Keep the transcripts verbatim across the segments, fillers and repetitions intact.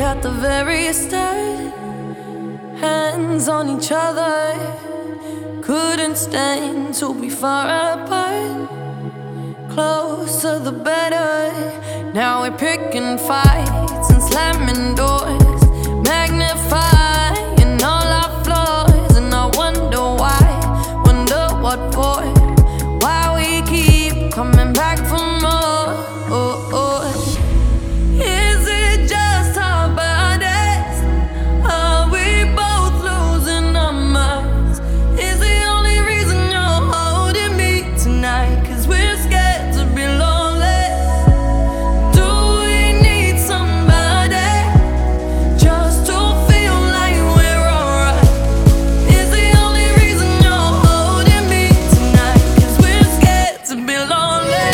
at the very start, hands on each other, couldn't stand to be far apart. Closer the better. Now we're picking fights and slamming doors, magnifying all our flaws. And I wonder why, wonder what for, why we keep coming back for more. Oh, oh. Is it just our bodies? Are we both losing our minds? Is the only reason you're holding me tonight 'cause we're scared to be lonely? Do we need somebody just to feel like we're alright? Is the only reason you're holding me tonight 'cause we're scared to be lonely?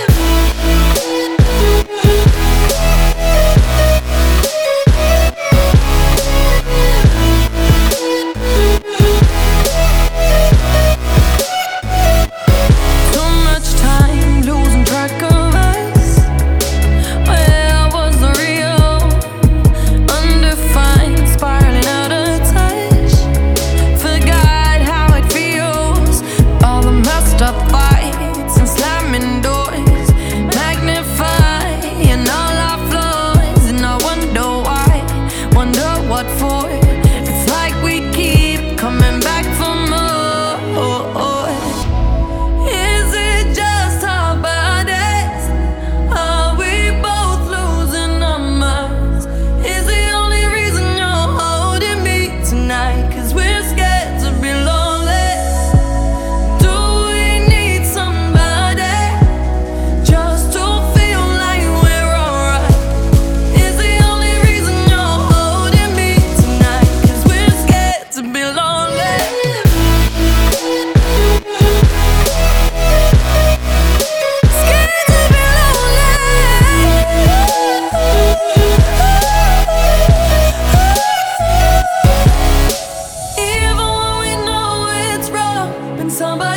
Too much time losing track of us. Where was the real? Undefined, spiraling out of touch. Forgot how it feels. All the messed up fights and slamming doors, magnifying all our flaws. And I wonder why, wonder what for. It's like we keep coming back for more. Is it just our bodies? Are we both losing our minds? Is the only reason you're holding me tonight 'cause we're scared to be lonely? Do we need somebody just to feel like we're alright? Is the only reason you're holding me tonight 'cause we're scared to be lonely? Scared to be lonely. Even when we know it's wrong, when somebody